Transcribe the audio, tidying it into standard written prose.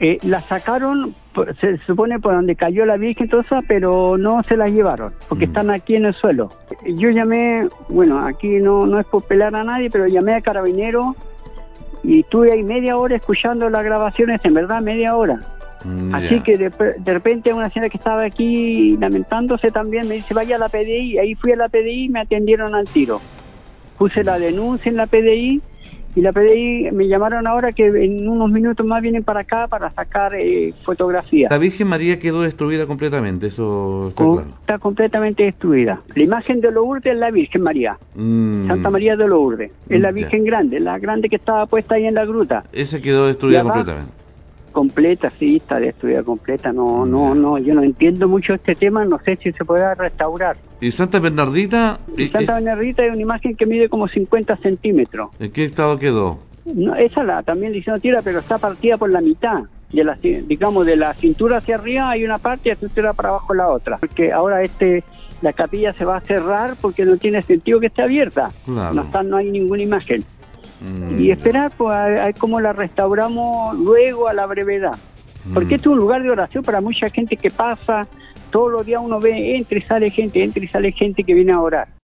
La sacaron, se supone, por donde cayó la Virgen, todo eso, pero no se la llevaron, porque están aquí en el suelo. Yo llamé, bueno, aquí no es por pelar a nadie, pero llamé a Carabineros y estuve ahí media hora escuchando las grabaciones, en verdad media hora. Así que de repente una señora que estaba aquí lamentándose también me dice, vaya a la PDI, ahí fui a la PDI y me atendieron al tiro. Puse la denuncia en la PDI y la PDI me llamaron ahora que en unos minutos más vienen para acá para sacar fotografías. La Virgen María quedó destruida completamente, eso está claro. Está completamente destruida. La imagen de Lourdes es la Virgen María. Santa María de Lourdes. Es la Virgen grande, la grande que estaba puesta ahí en la gruta. Esa quedó destruida completamente. Completa, sí, está destruida completa. No, yo no entiendo mucho este tema, no sé si se podrá restaurar. ¿Y Santa Bernardita? Santa Bernardita es una imagen que mide como 50 centímetros. ¿En qué estado quedó? No, esa también le hicieron tira, pero está partida por la mitad. Digamos, de la cintura hacia arriba hay una parte y de la cintura para abajo la otra. Porque ahora la capilla se va a cerrar porque no tiene sentido que esté abierta. Claro. No hay ninguna imagen. Y esperar pues a ver cómo la restauramos luego a la brevedad. Porque esto es un lugar de oración para mucha gente que pasa, todos los días uno ve, entra y sale gente que viene a orar.